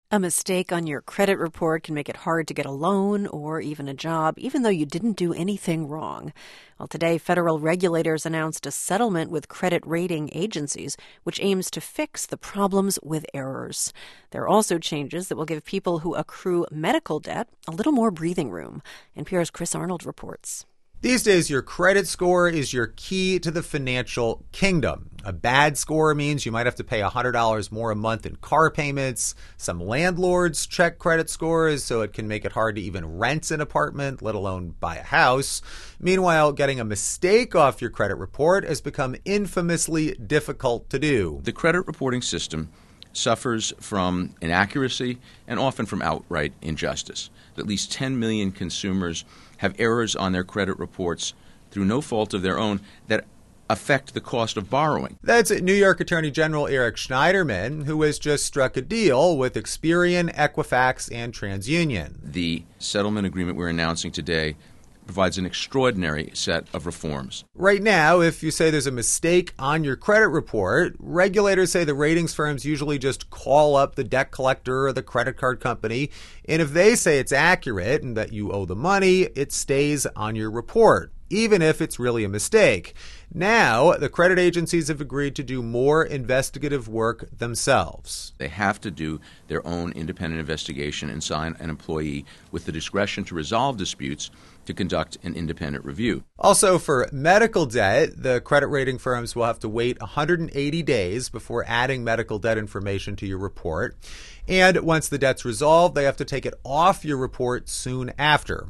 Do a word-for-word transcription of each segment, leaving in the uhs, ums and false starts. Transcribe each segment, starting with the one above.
A mistake on your credit report can make it hard to get a loan or even a job, even though you didn't do anything wrong. Well, today, federal regulators announced a settlement with credit rating agencies, which aims to fix the problems with errors. There are also changes that will give people who accrue medical debt a little more breathing room. N P R's Chris Arnold reports. These days, your credit score is your key to the financial kingdom. A bad score means you might have to pay one hundred dollars more a month in car payments. Some landlords check credit scores, so it can make it hard to even rent an apartment, let alone buy a house. Meanwhile, getting a mistake off your credit report has become infamously difficult to do. The credit reporting system suffers from inaccuracy and often from outright injustice. At least ten million consumers have errors on their credit reports through no fault of their own that affect the cost of borrowing. That's New York Attorney General Eric Schneiderman, who has just struck a deal with Experian, Equifax, and TransUnion. The settlement agreement we're announcing today provides an extraordinary set of reforms. Right now, if you say there's a mistake on your credit report, regulators say the ratings firms usually just call up the debt collector or the credit card company, and if they say it's accurate and that you owe the money, it stays on your report, even if it's really a mistake. Now, the credit agencies have agreed to do more investigative work themselves. They have to do their own independent investigation and assign an employee with the discretion to resolve disputes to conduct an independent review. Also, for medical debt, the credit rating firms will have to wait one hundred eighty days before adding medical debt information to your report. And once the debt's resolved, they have to take it off your report soon after.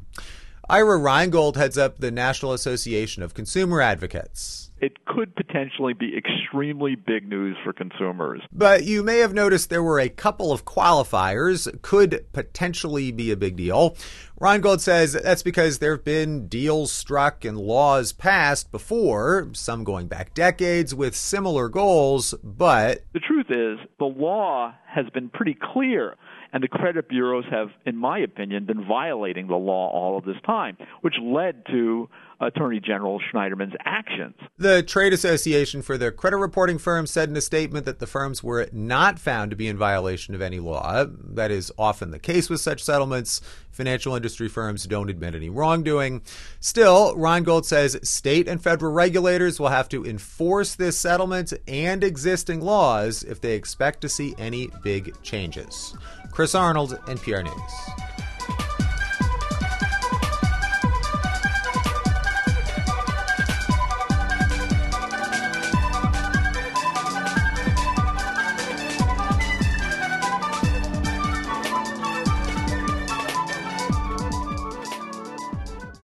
Ira Reingold heads up the National Association of Consumer Advocates. It could potentially be extremely big news for consumers. But you may have noticed there were a couple of qualifiers. Could potentially be a big deal. Reingold says that's because there have been deals struck and laws passed before, some going back decades with similar goals, but the truth is the law has been pretty clear. And the credit bureaus have, in my opinion, been violating the law all of this time, which led to Attorney General Schneiderman's actions. The Trade Association for the Credit Reporting Firms said in a statement that the firms were not found to be in violation of any law. That is often the case with such settlements. Financial industry firms don't admit any wrongdoing. Still, Reingold says state and federal regulators will have to enforce this settlement and existing laws if they expect to see any big changes. Chris Arnold, N P R News.